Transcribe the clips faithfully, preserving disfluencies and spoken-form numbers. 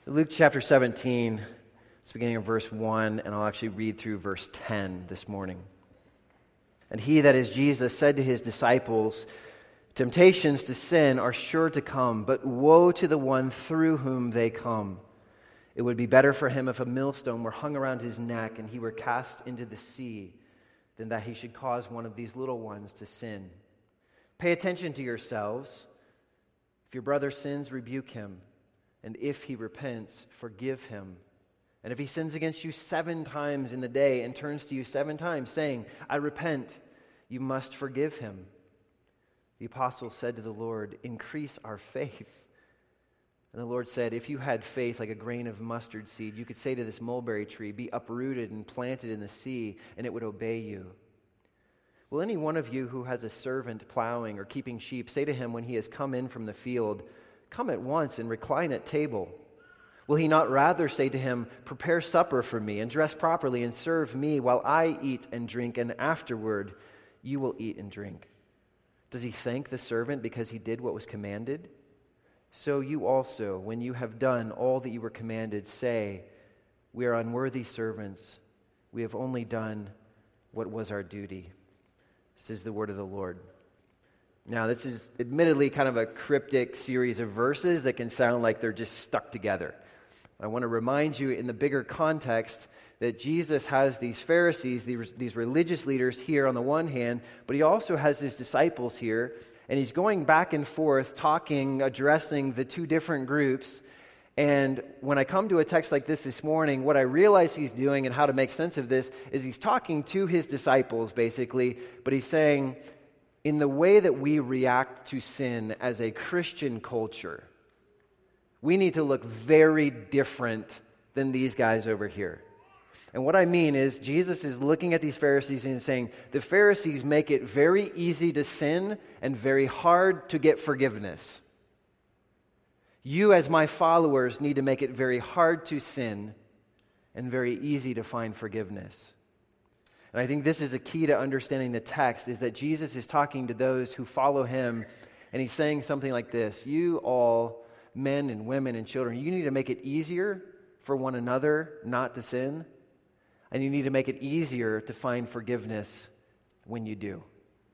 Luke chapter seventeen, it's beginning of verse one, and I'll actually read through verse ten this morning. And he, that is Jesus, said to his disciples, "Temptations to sin are sure to come, but woe to the one through whom they come. It would be better for him if a millstone were hung around his neck and he were cast into the sea, than that he should cause one of these little ones to sin. Pay attention to yourselves. If your brother sins, rebuke him. And if he repents, forgive him. And if he sins against you seven times in the day and turns to you seven times, saying, 'I repent,' you must forgive him." The apostle said to the Lord, "Increase our faith." And the Lord said, "If you had faith like a grain of mustard seed, you could say to this mulberry tree, 'Be uprooted and planted in the sea,' and it would obey you. Will any one of you who has a servant plowing or keeping sheep say to him when he has come in from the field, 'Come at once and recline at table'? Will he not rather say to him, 'Prepare supper for me and dress properly and serve me while I eat and drink, and afterward you will eat and drink'? Does he thank the servant because he did what was commanded? So you also, when you have done all that you were commanded, say, 'We are unworthy servants. We have only done what was our duty.'" This is the word of the Lord. Now, this is admittedly kind of a cryptic series of verses that can sound like they're just stuck together. I want to remind you in the bigger context that Jesus has these Pharisees, these, these religious leaders here on the one hand, but he also has his disciples here, and he's going back and forth, talking, addressing the two different groups. And when I come to a text like this this morning, what I realize he's doing and how to make sense of this is he's talking to his disciples, basically, but he's saying, in the way that we react to sin as a Christian culture, we need to look very different than these guys over here. And what I mean is, Jesus is looking at these Pharisees and saying, the Pharisees make it very easy to sin and very hard to get forgiveness. You, as my followers, need to make it very hard to sin and very easy to find forgiveness. And I think this is a key to understanding the text, is that Jesus is talking to those who follow him, and he's saying something like this: you all, men and women and children, you need to make it easier for one another not to sin, and you need to make it easier to find forgiveness when you do.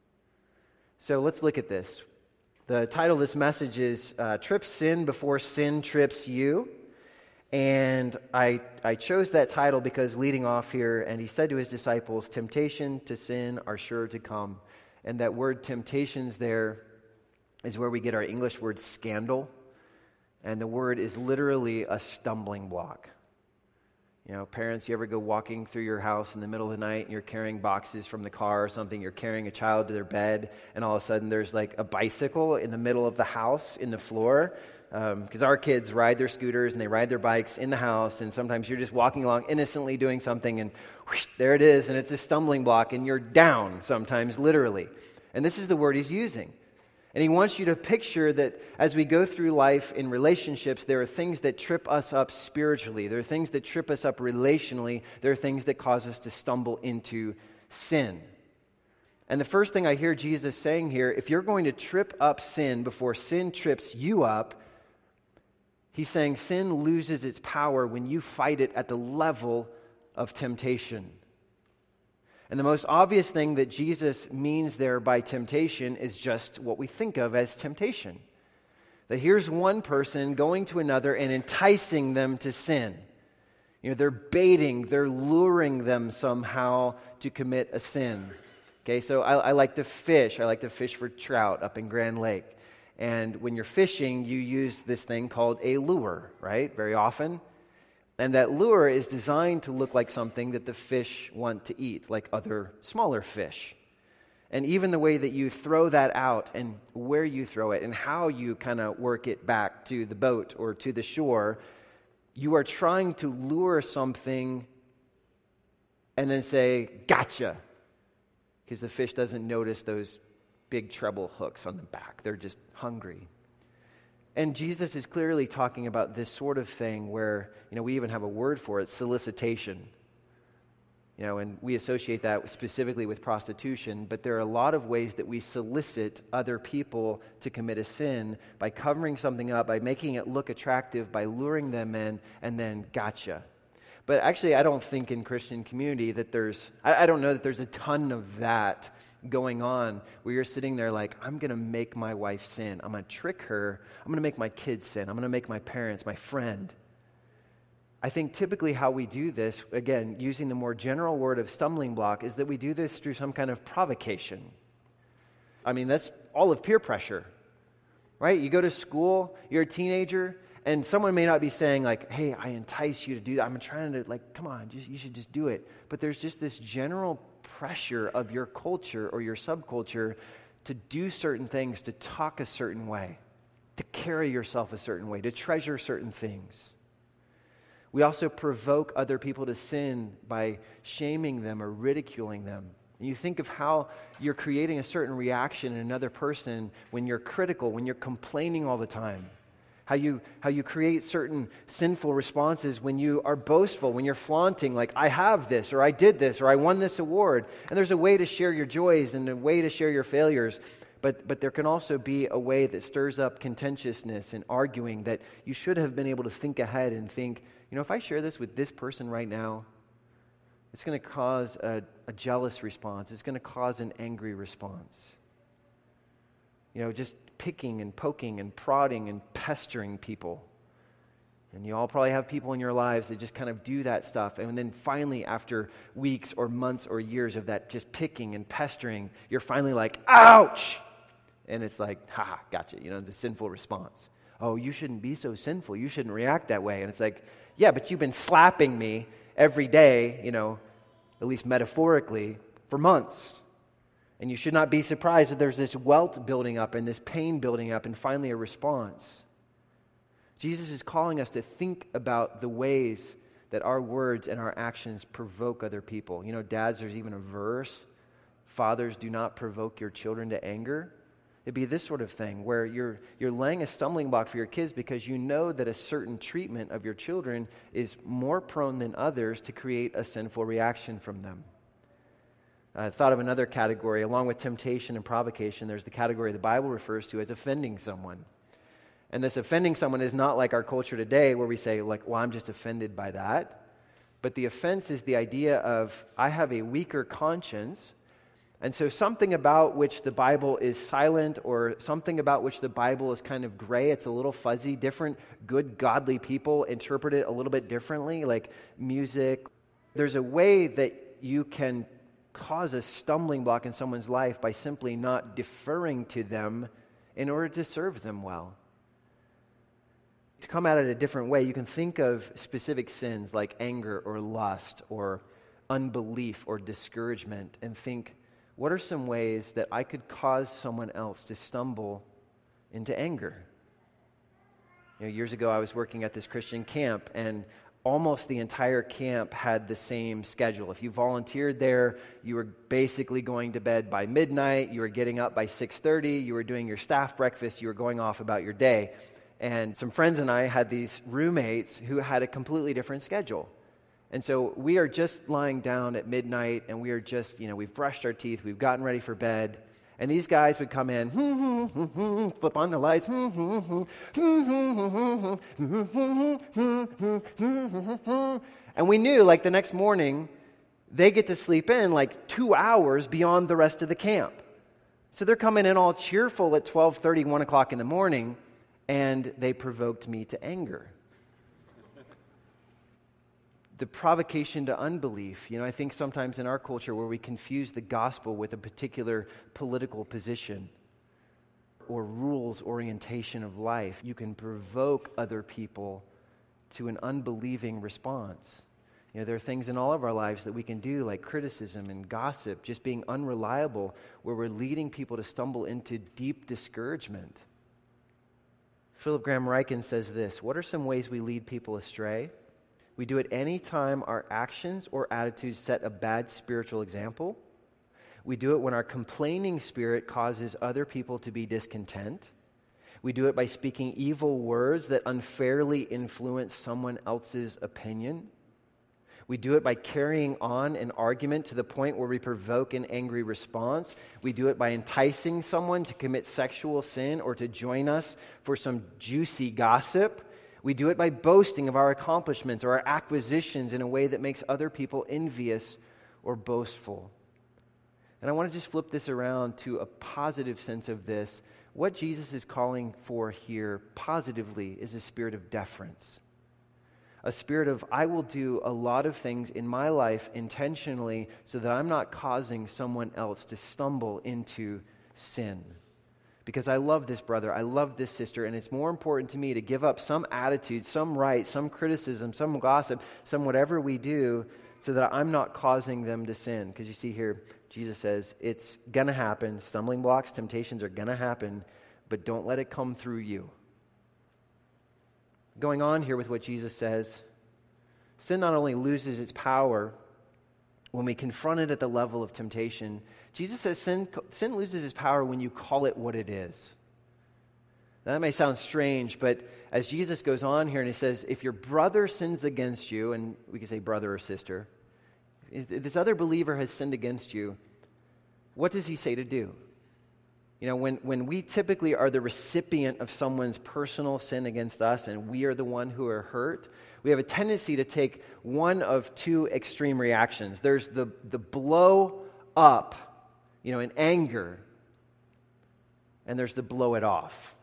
So let's look at this. The title of this message is uh, Trip Sin Before Sin Trips You. And I I chose that title because leading off here, and he said to his disciples, "Temptation to sin are sure to come." And that word temptations there is where we get our English word scandal. And the word is literally a stumbling block. You know, parents, you ever go walking through your house in the middle of the night and you're carrying boxes from the car or something, you're carrying a child to their bed, and all of a sudden there's like a bicycle in the middle of the house in the floor. Because um, our kids ride their scooters and they ride their bikes in the house, and sometimes you're just walking along innocently doing something, and whoosh, there it is, and it's a stumbling block, and you're down sometimes, literally. And this is the word he's using. And he wants you to picture that as we go through life in relationships, there are things that trip us up spiritually. There are things that trip us up relationally. There are things that cause us to stumble into sin. And the first thing I hear Jesus saying here, if you're going to trip up sin before sin trips you up, he's saying sin loses its power when you fight it at the level of temptation. And the most obvious thing that Jesus means there by temptation is just what we think of as temptation. That here's one person going to another and enticing them to sin. You know, they're baiting, they're luring them somehow to commit a sin. Okay, so I, I like to fish. I like to fish for trout up in Grand Lake. And when you're fishing, you use this thing called a lure, right? Very often. And that lure is designed to look like something that the fish want to eat, like other smaller fish. And even the way that you throw that out and where you throw it and how you kind of work it back to the boat or to the shore, you are trying to lure something and then say, "Gotcha," because the fish doesn't notice those big treble hooks on the back. They're just hungry. And Jesus is clearly talking about this sort of thing where, you know, we even have a word for it, solicitation. You know, and we associate that specifically with prostitution, but there are a lot of ways that we solicit other people to commit a sin by covering something up, by making it look attractive, by luring them in, and then gotcha. But actually, I don't think in Christian community that there's, I, I don't know that there's a ton of that going on where you're sitting there like, I'm going to make my wife sin. I'm going to trick her. I'm going to make my kids sin. I'm going to make my parents, my friend. I think typically how we do this, again, using the more general word of stumbling block, is that we do this through some kind of provocation. I mean, that's all of peer pressure, right? You go to school, you're a teenager, and someone may not be saying like, hey, I entice you to do that. I'm trying to like, come on, just, you should just do it. But there's just this general pressure of your culture or your subculture to do certain things, to talk a certain way, to carry yourself a certain way, to treasure certain things. We also provoke other people to sin by shaming them or ridiculing them. And you think of how you're creating a certain reaction in another person when you're critical, when you're complaining all the time. How you, how you create certain sinful responses when you are boastful, when you're flaunting, like, I have this, or I did this, or I won this award. And there's a way to share your joys and a way to share your failures. But, but there can also be a way that stirs up contentiousness and arguing that you should have been able to think ahead and think, you know, if I share this with this person right now, it's going to cause a, a jealous response. It's going to cause an angry response. You know, just picking and poking and prodding and pestering people. And you all probably have people in your lives that just kind of do that stuff. And then finally, after weeks or months or years of that just picking and pestering, you're finally like, ouch! And it's like, ha, gotcha, you know, the sinful response. Oh, you shouldn't be so sinful. You shouldn't react that way. And it's like, yeah, but you've been slapping me every day, you know, at least metaphorically, for months. And you should not be surprised that there's this welt building up and this pain building up and finally a response. Jesus is calling us to think about the ways that our words and our actions provoke other people. You know, dads, there's even a verse, fathers, do not provoke your children to anger. It'd be this sort of thing where you're you're laying a stumbling block for your kids because you know that a certain treatment of your children is more prone than others to create a sinful reaction from them. I thought of another category. Along with temptation and provocation, there's the category the Bible refers to as offending someone. And this offending someone is not like our culture today where we say, like, well, I'm just offended by that. But the offense is the idea of, I have a weaker conscience, and so something about which the Bible is silent or something about which the Bible is kind of gray, it's a little fuzzy, different good, godly people interpret it a little bit differently, like music. There's a way that you can cause a stumbling block in someone's life by simply not deferring to them in order to serve them well. To come at it a different way, you can think of specific sins like anger or lust or unbelief or discouragement and think, what are some ways that I could cause someone else to stumble into anger? You know, years ago, I was working at this Christian camp, and almost the entire camp had the same schedule. If you volunteered there, you were basically going to bed by midnight, you were getting up by six thirty, you were doing your staff breakfast, you were going off about your day. And some friends and I had these roommates who had a completely different schedule. And so we are just lying down at midnight, and we are just, you know, we've brushed our teeth, we've gotten ready for bed, and these guys would come in, flip on the lights, and we knew, like, the next morning, they get to sleep in, like, two hours beyond the rest of the camp. So they're coming in all cheerful at twelve thirty, one o'clock in the morning, and they provoked me to anger. The provocation to unbelief. You know, I think sometimes in our culture where we confuse the gospel with a particular political position or rules orientation of life, you can provoke other people to an unbelieving response. You know, there are things in all of our lives that we can do, like criticism and gossip, just being unreliable, where we're leading people to stumble into deep discouragement. Philip Graham Ryken says this: what are some ways we lead people astray? We do it any time our actions or attitudes set a bad spiritual example. We do it when our complaining spirit causes other people to be discontent. We do it by speaking evil words that unfairly influence someone else's opinion. We do it by carrying on an argument to the point where we provoke an angry response. We do it by enticing someone to commit sexual sin or to join us for some juicy gossip. We do it by boasting of our accomplishments or our acquisitions in a way that makes other people envious or boastful. And I want to just flip this around to a positive sense of this. What Jesus is calling for here positively is a spirit of deference. A spirit of, I will do a lot of things in my life intentionally so that I'm not causing someone else to stumble into sin. Because I love this brother, I love this sister, and it's more important to me to give up some attitude, some right, some criticism, some gossip, some whatever we do, so that I'm not causing them to sin. Because you see here, Jesus says, it's going to happen. Stumbling blocks, temptations are going to happen, but don't let it come through you. Going on here with what Jesus says, sin not only loses its power when we confront it at the level of temptation. Jesus says sin, sin loses its power when you call it what it is. Now, that may sound strange, but as Jesus goes on here and he says, if your brother sins against you, and we can say brother or sister, if this other believer has sinned against you, what does he say to do? You know, when, when we typically are the recipient of someone's personal sin against us and we are the one who are hurt, we have a tendency to take one of two extreme reactions. There's the, the blow up, you know, in anger, and there's the blow it off.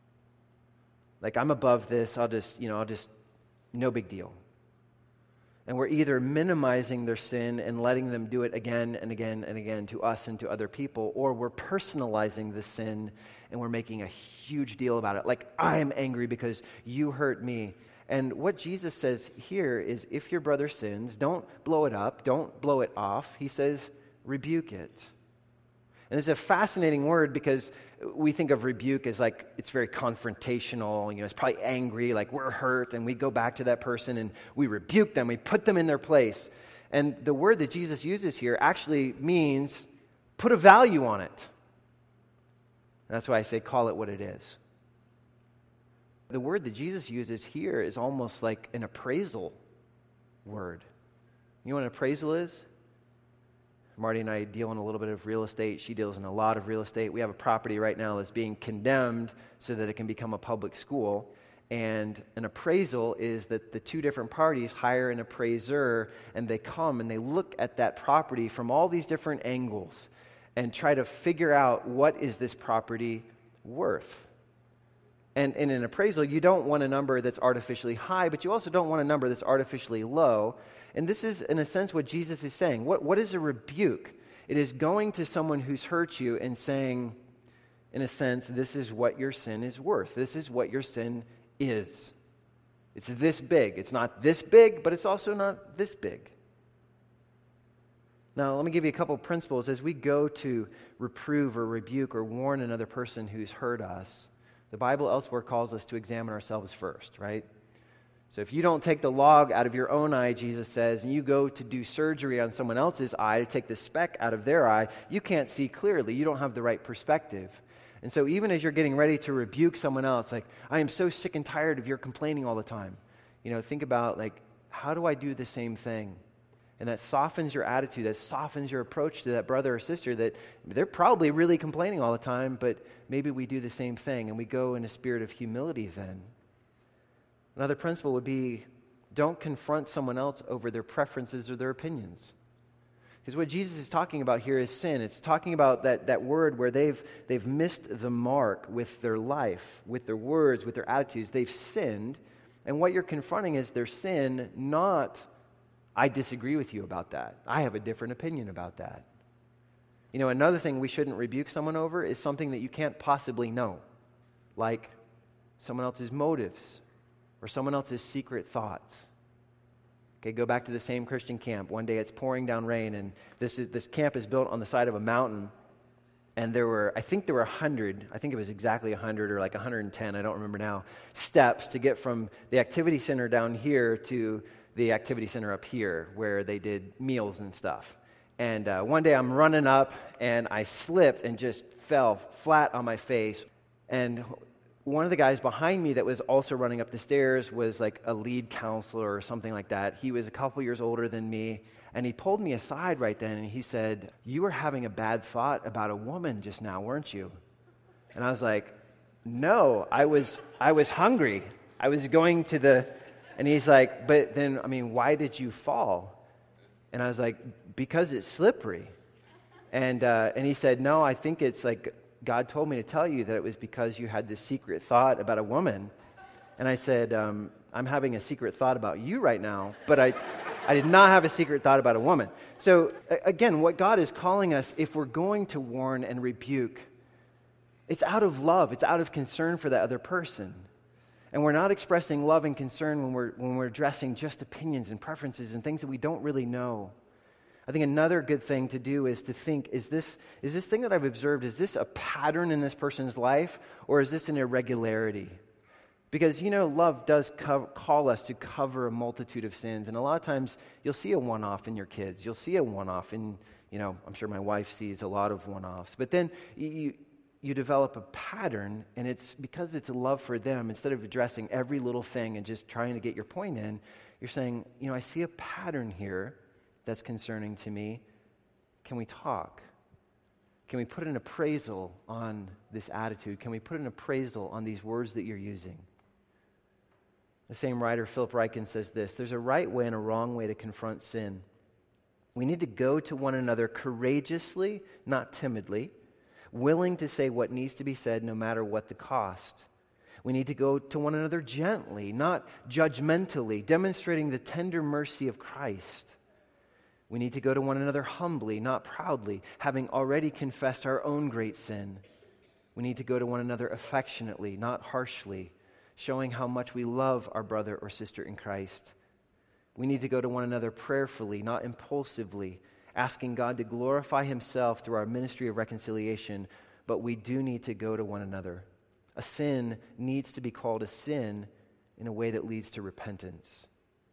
Like, I'm above this, I'll just, you know, I'll just, no big deal. And we're either minimizing their sin and letting them do it again and again and again to us and to other people, or we're personalizing the sin and we're making a huge deal about it. Like, I'm angry because you hurt me. And what Jesus says here is, if your brother sins, don't blow it up, don't blow it off. He says, rebuke it. And it's a fascinating word because we think of rebuke as like, it's very confrontational, you know, it's probably angry, like we're hurt, and we go back to that person and we rebuke them, we put them in their place. And the word that Jesus uses here actually means put a value on it. And that's why I say call it what it is. The word that Jesus uses here is almost like an appraisal word. You know what an appraisal is? Marty and I deal in a little bit of real estate. She deals in a lot of real estate. We have a property right now that's being condemned so that it can become a public school. And an appraisal is that the two different parties hire an appraiser, and they come and they look at that property from all these different angles and try to figure out, what is this property worth? And in an appraisal, you don't want a number that's artificially high, but you also don't want a number that's artificially low. And this is, in a sense, what Jesus is saying. What, what is a rebuke? It is going to someone who's hurt you and saying, in a sense, this is what your sin is worth. This is what your sin is. It's this big. It's not this big, but it's also not this big. Now, let me give you a couple of principles as we go to reprove or rebuke or warn another person who's hurt us. The Bible elsewhere calls us to examine ourselves first, right? So if you don't take the log out of your own eye, Jesus says, and you go to do surgery on someone else's eye to take the speck out of their eye, you can't see clearly. You don't have the right perspective. And so even as you're getting ready to rebuke someone else, like, I am so sick and tired of your complaining all the time. You know, think about, like, how do I do the same thing? And that softens your attitude, that softens your approach to that brother or sister that they're probably really complaining all the time, but maybe we do the same thing and we go in a spirit of humility then. Another principle would be, don't confront someone else over their preferences or their opinions. Because what Jesus is talking about here is sin. It's talking about that, that word where they've, they've missed the mark with their life, with their words, with their attitudes. They've sinned, and what you're confronting is their sin, not, I disagree with you about that. I have a different opinion about that. You know, another thing we shouldn't rebuke someone over is something that you can't possibly know, like someone else's motives or someone else's secret thoughts. Okay, go back to the same Christian camp. One day it's pouring down rain, and this is this camp is built on the side of a mountain, and there were, I think there were a hundred, I think it was exactly a hundred or like a hundred and ten, I don't remember now, steps to get from the activity center down here to the activity center up here where they did meals and stuff. And uh, one day I'm running up, and I slipped and just fell flat on my face. And one of the guys behind me that was also running up the stairs was like a lead counselor or something like that. He was a couple years older than me, and he pulled me aside right then, and he said, "You were having a bad thought about a woman just now, weren't you?" And I was like, "No, I was I was hungry. I was going to the..." And he's like, "But then, I mean, why did you fall?" And I was like, "Because it's slippery." And uh, and he said, "No, I think it's like God told me to tell you that it was because you had this secret thought about a woman." And I said, um, "I'm having a secret thought about you right now, but I, I did not have a secret thought about a woman." So again, what God is calling us, if we're going to warn and rebuke, it's out of love. It's out of concern for the other person. And we're not expressing love and concern when we're when we're addressing just opinions and preferences and things that we don't really know. I think another good thing to do is to think, is this is this thing that I've observed, is this a pattern in this person's life, or is this an irregularity? Because, you know, love does co- call us to cover a multitude of sins. And a lot of times you'll see a one-off in your kids. You'll see a one-off in, you know, I'm sure my wife sees a lot of one-offs. But then you, you develop a pattern, and it's because it's a love for them. Instead of addressing every little thing and just trying to get your point in, you're saying, you know, I see a pattern here that's concerning to me. Can we talk? Can we put an appraisal on this attitude? Can we put an appraisal on these words that you're using? The same writer, Philip Ryken, says this: "There's a right way and a wrong way to confront sin. We need to go to one another courageously, not timidly, willing to say what needs to be said no matter what the cost. We need to go to one another gently, not judgmentally, demonstrating the tender mercy of Christ. We need to go to one another humbly, not proudly, having already confessed our own great sin. We need to go to one another affectionately, not harshly, showing how much we love our brother or sister in Christ. We need to go to one another prayerfully, not impulsively, asking God to glorify Himself through our ministry of reconciliation, but we do need to go to one another. A sin needs to be called a sin in a way that leads to repentance."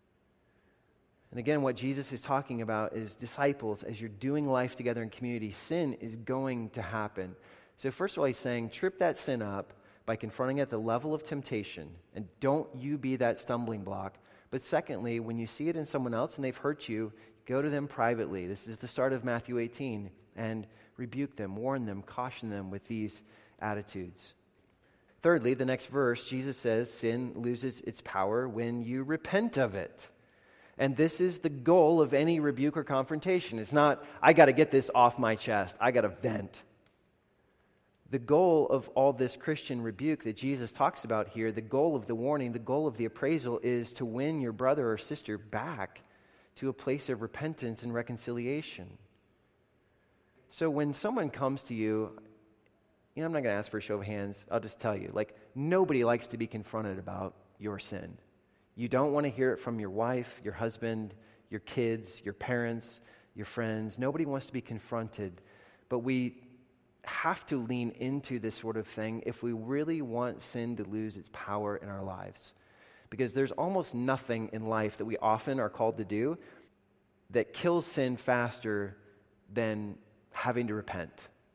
And again, what Jesus is talking about is, disciples, as you're doing life together in community, sin is going to happen. So first of all, He's saying, trip that sin up by confronting it at the level of temptation, and don't you be that stumbling block. But secondly, when you see it in someone else and they've hurt you, go to them privately. This is the start of Matthew eighteen, and rebuke them, warn them, caution them with these attitudes. Thirdly, the next verse, Jesus says, sin loses its power when you repent of it. And this is the goal of any rebuke or confrontation. It's not, I got to get this off my chest. I got to vent. The goal of all this Christian rebuke that Jesus talks about here, the goal of the warning, the goal of the appraisal is to win your brother or sister back to a place of repentance and reconciliation. So when someone comes to you, you know, I'm not going to ask for a show of hands. I'll just tell you, like, nobody likes to be confronted about your sin. You don't want to hear it from your wife, your husband, your kids, your parents, your friends. Nobody wants to be confronted. But we have to lean into this sort of thing if we really want sin to lose its power in our lives. Because there's almost nothing in life that we often are called to do that kills sin faster than having to repent.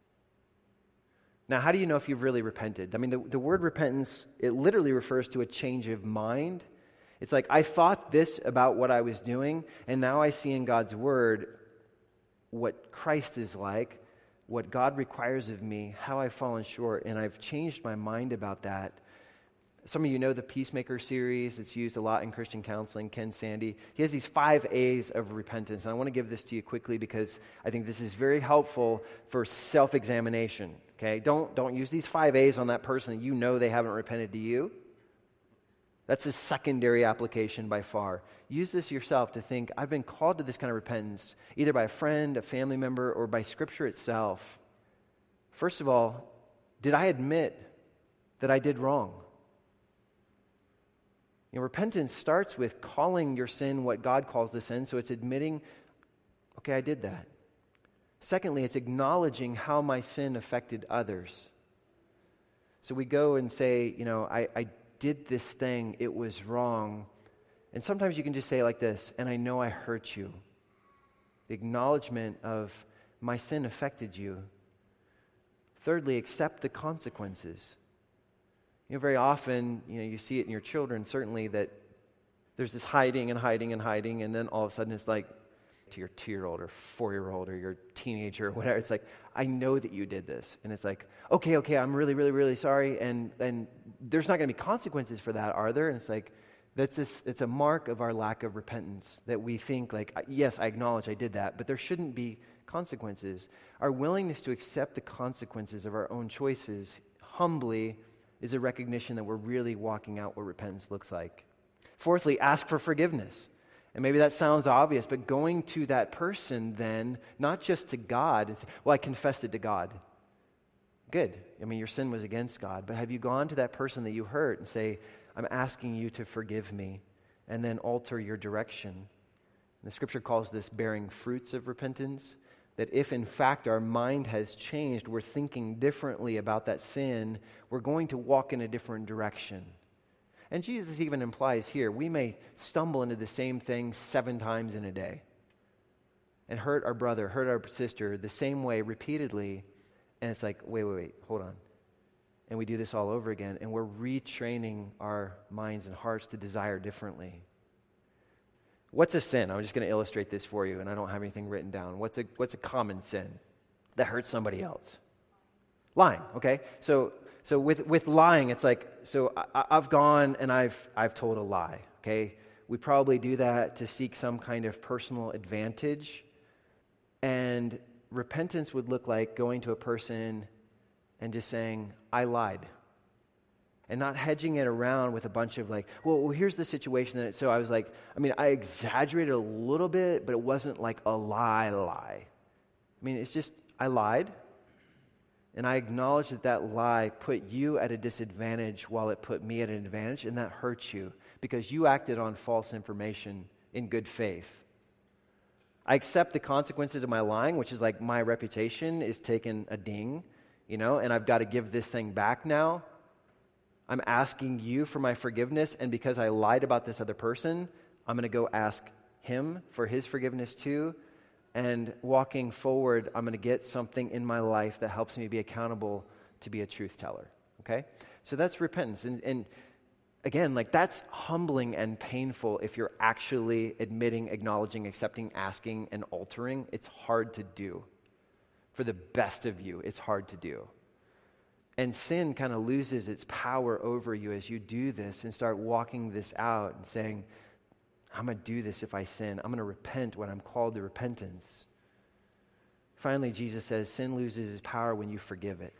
Now, how do you know if you've really repented? I mean, the, the word repentance, it literally refers to a change of mind. It's like, I thought this about what I was doing, and now I see in God's Word what Christ is like, what God requires of me, how I've fallen short, and I've changed my mind about that. Some of you know the Peacemaker series. It's used a lot in Christian counseling. Ken Sande, he has these five A's of repentance, and I want to give this to you quickly because I think this is very helpful for self-examination. Okay, don't don't use these five A's on that person that you know they haven't repented to you. That's a secondary application by far. Use this yourself to think, I've been called to this kind of repentance, either by a friend, a family member, or by Scripture itself. First of all, did I admit that I did wrong? You know, repentance starts with calling your sin what God calls the sin, so it's admitting, okay, I did that. Secondly, it's acknowledging how my sin affected others. So we go and say, you know, I, I did this thing, it was wrong. And sometimes you can just say like this, and I know I hurt you. The acknowledgement of my sin affected you. Thirdly, accept the consequences. You know, very often, you know, you see it in your children, certainly, that there's this hiding and hiding and hiding, and then all of a sudden it's like, to your two-year-old or four-year-old or your teenager or whatever, it's like, I know that you did this. And it's like, okay, okay, I'm really, really, really sorry, and, and there's not going to be consequences for that, are there? And it's like, that's this, it's a mark of our lack of repentance, that we think like, yes, I acknowledge I did that, but there shouldn't be consequences. Our willingness to accept the consequences of our own choices humbly is a recognition that we're really walking out what repentance looks like. Fourthly, ask for forgiveness. And maybe that sounds obvious, but going to that person then, not just to God, and say, well, I confessed it to God. Good. I mean, your sin was against God, but have you gone to that person that you hurt and say, I'm asking you to forgive me, and then alter your direction? And the scripture calls this bearing fruits of repentance, that if in fact our mind has changed, we're thinking differently about that sin, we're going to walk in a different direction. And Jesus even implies here, we may stumble into the same thing seven times in a day and hurt our brother, hurt our sister the same way repeatedly. And it's like, wait, wait, wait, hold on. And we do this all over again, and we're retraining our minds and hearts to desire differently. What's a sin? I'm just going to illustrate this for you, and I don't have anything written down. What's a, what's a common sin that hurts somebody else? Lying, okay? So so with, with lying, it's like, so I, I've gone and I've I've told a lie, okay? We probably do that to seek some kind of personal advantage. And repentance would look like going to a person and just saying, I lied. And not hedging it around with a bunch of like, well, well here's the situation. That so I was like, I mean, I exaggerated a little bit, but it wasn't like a lie lie. I mean, it's just, I lied. And I acknowledge that that lie put you at a disadvantage while it put me at an advantage, and that hurts you because you acted on false information in good faith. I accept the consequences of my lying, which is like my reputation is taking a ding, you know, and I've got to give this thing back now. I'm asking you for my forgiveness, and because I lied about this other person, I'm going to go ask him for his forgiveness too. And walking forward, I'm going to get something in my life that helps me be accountable to be a truth teller, okay? So that's repentance. And, and again, like that's humbling and painful if you're actually admitting, acknowledging, accepting, asking, and altering. It's hard to do. For the best of you, it's hard to do. And sin kind of loses its power over you as you do this and start walking this out and saying, I'm going to do this if I sin. I'm going to repent when I'm called to repentance. Finally, Jesus says, sin loses its power when you forgive it.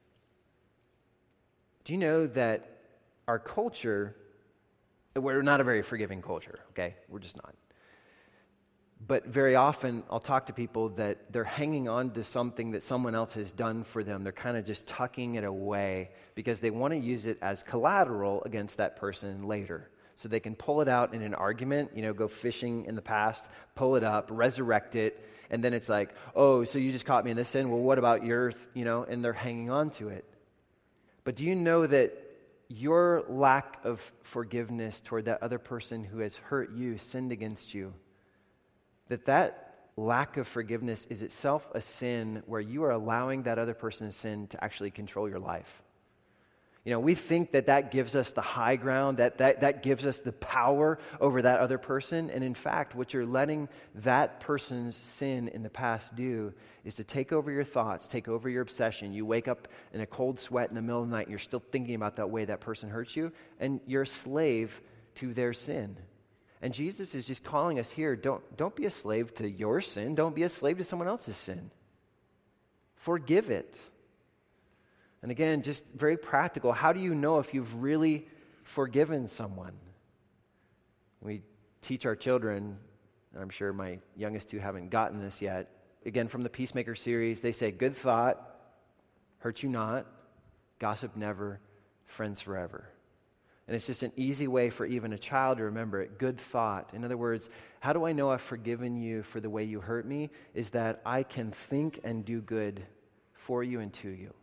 Do you know that our culture, we're not a very forgiving culture, okay? We're just not. But very often, I'll talk to people that they're hanging on to something that someone else has done for them. They're kind of just tucking it away because they want to use it as collateral against that person later. So they can pull it out in an argument, you know, go fishing in the past, pull it up, resurrect it, and then it's like, oh, so you just caught me in this sin? Well, what about your, you know, and they're hanging on to it. But do you know that your lack of forgiveness toward that other person who has hurt you, sinned against you, that that lack of forgiveness is itself a sin where you are allowing that other person's sin to actually control your life? You know, we think that that gives us the high ground, that, that that gives us the power over that other person. And in fact, what you're letting that person's sin in the past do is to take over your thoughts, take over your obsession. You wake up in a cold sweat in the middle of the night, and you're still thinking about that way that person hurts you, and you're a slave to their sin. And Jesus is just calling us here, don't, don't be a slave to your sin. Don't be a slave to someone else's sin. Forgive it. And again, just very practical, how do you know if you've really forgiven someone? We teach our children, and I'm sure my youngest two haven't gotten this yet. Again, from the Peacemaker series, they say, good thought, hurt you not, gossip never, friends forever. And it's just an easy way for even a child to remember it. Good thought. In other words, how do I know I've forgiven you for the way you hurt me? Is that I can think and do good for you and to you.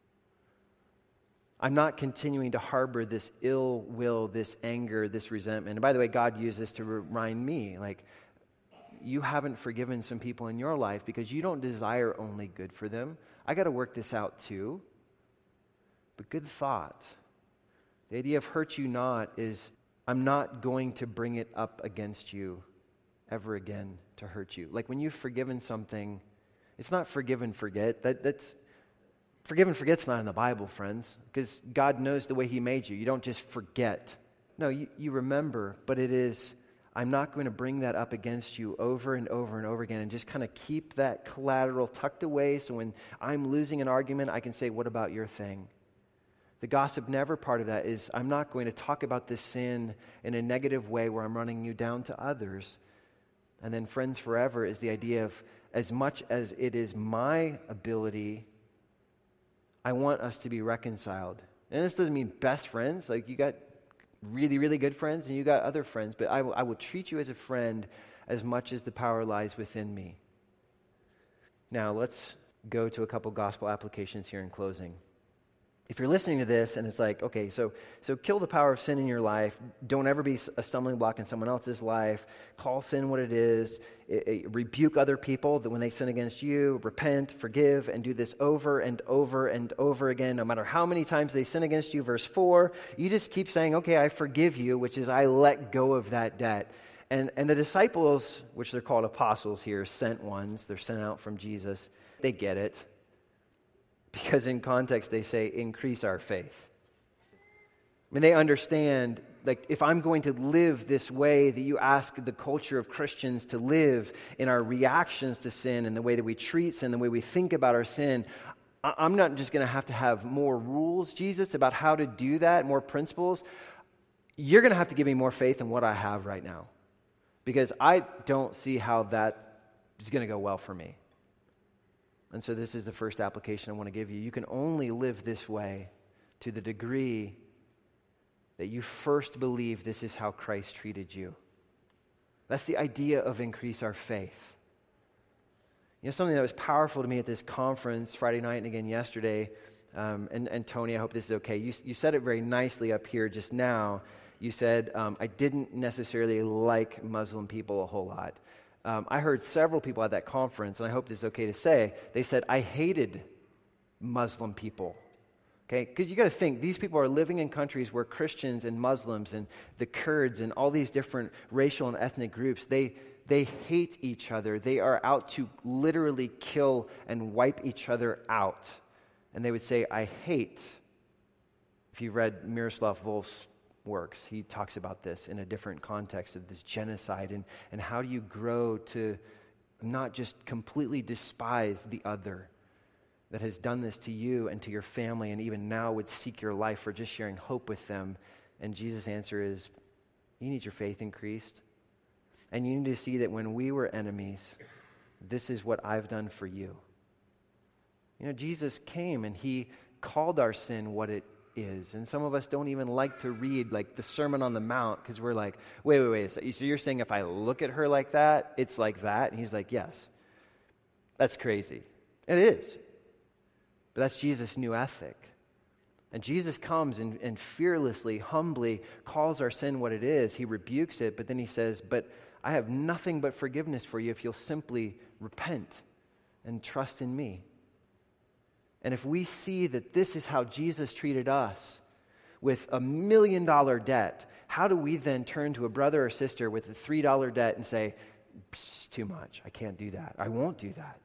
I'm not continuing to harbor this ill will, this anger, this resentment. And by the way, God used this to remind me, like, you haven't forgiven some people in your life because you don't desire only good for them. I got to work this out too. But good thought. The idea of hurt you not is I'm not going to bring it up against you ever again to hurt you. Like when you've forgiven something, it's not forgive and forget. That, that's forgive and forget's not in the Bible, friends, because God knows the way He made you. You don't just forget. No, you, you remember, but it is, I'm not going to bring that up against you over and over and over again and just kind of keep that collateral tucked away so when I'm losing an argument, I can say, what about your thing? The gossip never part of that is I'm not going to talk about this sin in a negative way where I'm running you down to others. And then friends forever is the idea of as much as it is my ability, I want us to be reconciled. And this doesn't mean best friends. Like you got really, really good friends and you got other friends, but I, w- I will treat you as a friend as much as the power lies within me. Now let's go to a couple gospel applications here in closing. If you're listening to this and it's like, okay, so so kill the power of sin in your life. Don't ever be a stumbling block in someone else's life. Call sin what it is. It, it, rebuke other people that when they sin against you. Repent, forgive, and do this over and over and over again. No matter how many times they sin against you. Verse four, you just keep saying, okay, I forgive you, which is I let go of that debt. And, and the disciples, which they're called apostles here, sent ones. They're sent out from Jesus. They get it. Because in context, they say, increase our faith. I mean, they understand, like, if I'm going to live this way that you ask the culture of Christians to live in our reactions to sin and the way that we treat sin, the way we think about our sin, I'm not just going to have to have more rules, Jesus, about how to do that, more principles. You're going to have to give me more faith than what I have right now. Because I don't see how that is going to go well for me. And so this is the first application I want to give you. You can only live this way to the degree that you first believe this is how Christ treated you. That's the idea of increase our faith. You know, something that was powerful to me at this conference Friday night and again yesterday, um, and, and Tony, I hope this is okay. You, you said it very nicely up here just now. You said, um, I didn't necessarily like Muslim people a whole lot. Um, I heard several people at that conference, and I hope this is okay to say, they said, I hated Muslim people. Okay, because you got to think, these people are living in countries where Christians and Muslims and the Kurds and all these different racial and ethnic groups, they they hate each other. They are out to literally kill and wipe each other out. And they would say, I hate. If you've read Miroslav Volf's works, he talks about this in a different context of this genocide and, and how do you grow to not just completely despise the other that has done this to you and to your family and even now would seek your life for just sharing hope with them. And Jesus' answer is, you need your faith increased. And you need to see that when we were enemies, this is what I've done for you. You know, Jesus came and He called our sin what it is. And some of us don't even like to read like the Sermon on the Mount because we're like, wait, wait, wait. So you're saying if I look at her like that, it's like that? And He's like, yes. That's crazy. It is. But that's Jesus' new ethic. And Jesus comes and, and fearlessly, humbly calls our sin what it is. He rebukes it, but then He says, but I have nothing but forgiveness for you if you'll simply repent and trust in me. And if we see that this is how Jesus treated us with a million dollar debt, how do we then turn to a brother or sister with a three dollar debt and say, it's too much, I can't do that, I won't do that?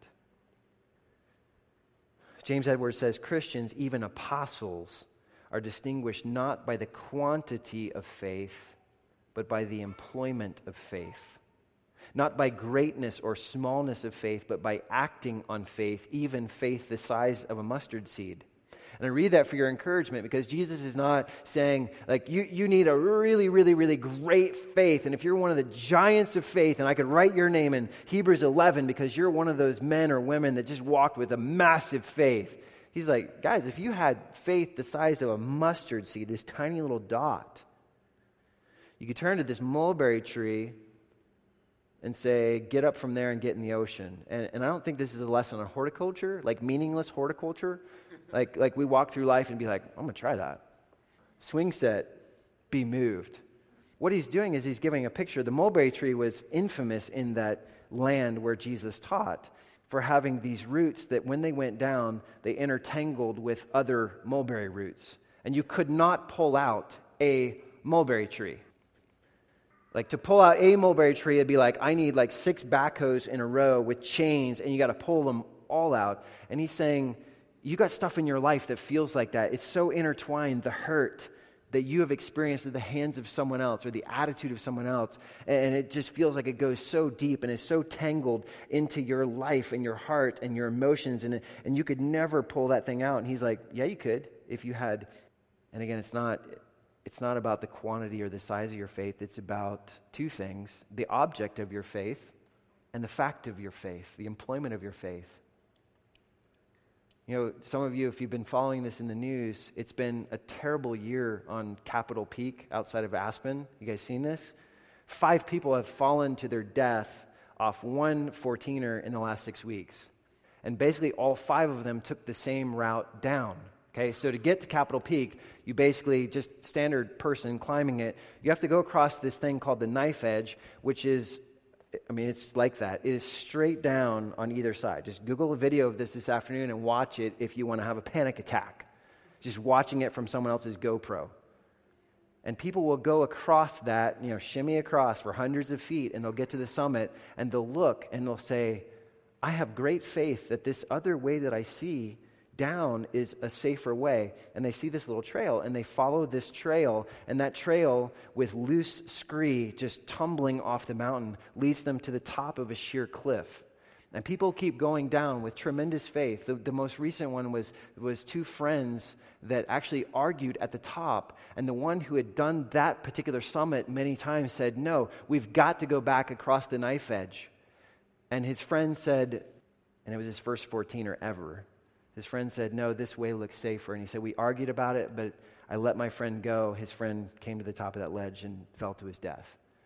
James Edwards says, Christians, even apostles, are distinguished not by the quantity of faith, but by the employment of faith. Not by greatness or smallness of faith, but by acting on faith, even faith the size of a mustard seed. And I read that for your encouragement because Jesus is not saying, like, you, you need a really, really, really great faith. And if you're one of the giants of faith, and I could write your name in Hebrews eleven because you're one of those men or women that just walked with a massive faith. He's like, guys, if you had faith the size of a mustard seed, this tiny little dot, you could turn to this mulberry tree and say, get up from there and get in the ocean. And, and I don't think this is a lesson on horticulture, like meaningless horticulture. Like, like we walk through life and be like, I'm going to try that. Swing set, be moved. What he's doing is he's giving a picture. The mulberry tree was infamous in that land where Jesus taught for having these roots that when they went down, they intertangled with other mulberry roots. and you could not pull out a mulberry tree. Like to pull out a mulberry tree, it'd be like, I need like six backhoes in a row with chains, and you got to pull them all out. And he's saying, you got stuff in your life that feels like that. It's so intertwined, the hurt that you have experienced at the hands of someone else or the attitude of someone else. And it just feels like it goes so deep and is so tangled into your life and your heart and your emotions. And, and you could never pull that thing out. And he's like, yeah, you could if you had. And again, it's not... It's not about the quantity or the size of your faith. It's about two things: the object of your faith and the fact of your faith, the employment of your faith. You know, some of you, if you've been following this in the news, it's been a terrible year on Capitol Peak outside of Aspen. You guys seen this? Five people have fallen to their death off one fourteener in the last six weeks. And basically all five of them took the same route down. Okay, so to get to Capitol Peak, you basically, just standard person climbing it, you have to go across this thing called the knife edge, which is, I mean, it's like that. It is straight down on either side. Just Google a video of this this afternoon and watch it if you want to have a panic attack. Just watching it from someone else's GoPro. And people will go across that, you know, shimmy across for hundreds of feet, and they'll get to the summit, and they'll look, and they'll say, I have great faith that this other way that I see down is a safer way. And they see this little trail, and they follow this trail, and that trail with loose scree just tumbling off the mountain leads them to the top of a sheer cliff. And people keep going down with tremendous faith. The, the most recent one was, was two friends that actually argued at the top, and the one who had done that particular summit many times said, no, we've got to go back across the knife edge. And his friend said, and it was his first fourteener ever, his friend said, no, this way looks safer. And he said, we argued about it, but I let my friend go. His friend came to the top of that ledge and fell to his death.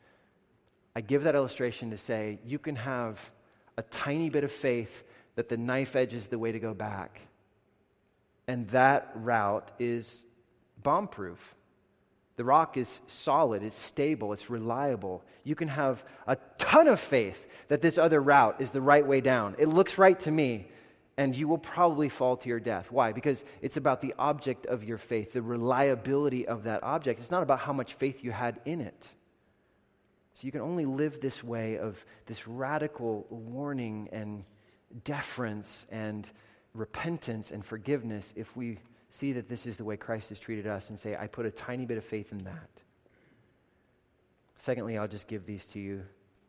I give that illustration to say, you can have a tiny bit of faith that the knife edge is the way to go back. And that route is bomb-proof. The rock is solid, it's stable, it's reliable. You can have a ton of faith that this other route is the right way down. It looks right to me. And you will probably fall to your death. Why? Because it's about the object of your faith, the reliability of that object. It's not about how much faith you had in it. So you can only live this way of this radical warning and deference and repentance and forgiveness if we see that this is the way Christ has treated us and say, I put a tiny bit of faith in that. Secondly, I'll just give these to you.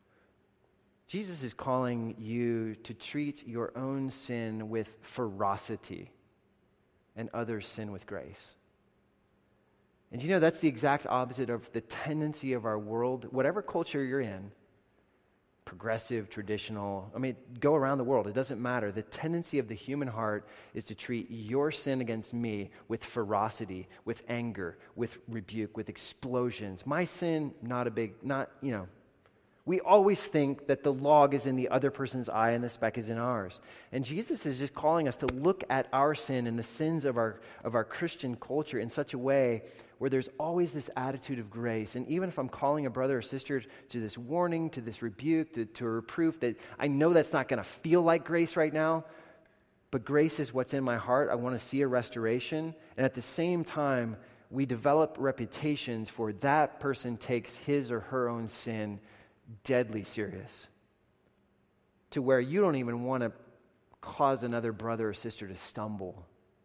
Jesus is calling you to treat your own sin with ferocity and others' sin with grace. And you know, that's the exact opposite of the tendency of our world, whatever culture you're in, progressive, traditional, I mean, go around the world, it doesn't matter. The tendency of the human heart is to treat your sin against me with ferocity, with anger, with rebuke, with explosions. My sin, not a big, not, you know, we always think that the log is in the other person's eye and the speck is in ours. And Jesus is just calling us to look at our sin and the sins of our of our Christian culture in such a way where there's always this attitude of grace. And even if I'm calling a brother or sister to this warning, to this rebuke, to, to a reproof, that I know that's not going to feel like grace right now, but grace is what's in my heart. I want to see a restoration. And at the same time, we develop reputations for that person takes his or her own sin deadly serious, to where you don't even want to cause another brother or sister to stumble.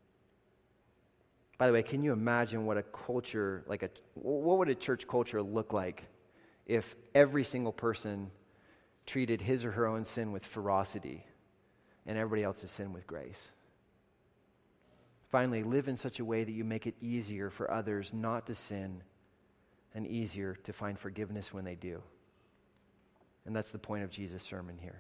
By the way, can you imagine what a culture, like a, what would a church culture look like if every single person treated his or her own sin with ferocity and everybody else's sin with grace? Finally, live in such a way that you make it easier for others not to sin and easier to find forgiveness when they do. And that's the point of Jesus' sermon here.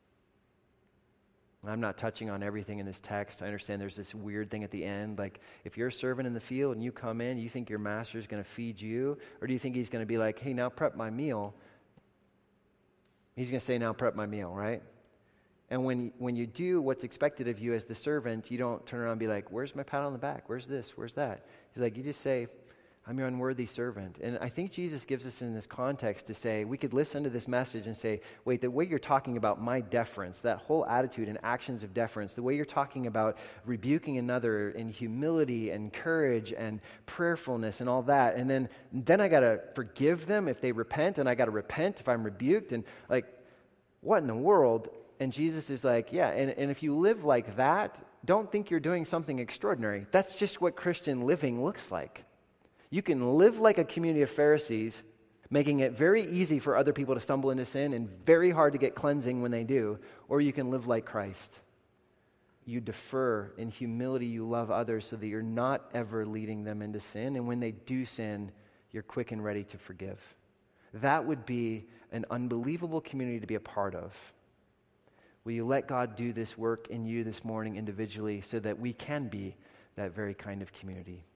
I'm not touching on everything in this text. I understand there's this weird thing at the end. Like, if you're a servant in the field and you come in, you think your master is going to feed you? Or do you think he's going to be like, hey, now prep my meal? He's going to say, now prep my meal, right? And when, when you do what's expected of you as the servant, you don't turn around and be like, where's my pat on the back? Where's this? Where's that? He's like, you just say, I'm your unworthy servant. And I think Jesus gives us in this context to say, we could listen to this message and say, wait, the way you're talking about my deference, that whole attitude and actions of deference, the way you're talking about rebuking another in humility and courage and prayerfulness and all that, and then, then I got to forgive them if they repent, and I got to repent if I'm rebuked, and like, what in the world? And Jesus is like, yeah, and, and if you live like that, don't think you're doing something extraordinary. That's just what Christian living looks like. You can live like a community of Pharisees, making it very easy for other people to stumble into sin and very hard to get cleansing when they do, or you can live like Christ. You defer in humility, you love others so that you're not ever leading them into sin, and when they do sin, you're quick and ready to forgive. That would be an unbelievable community to be a part of. Will you let God do this work in you this morning individually so that we can be that very kind of community?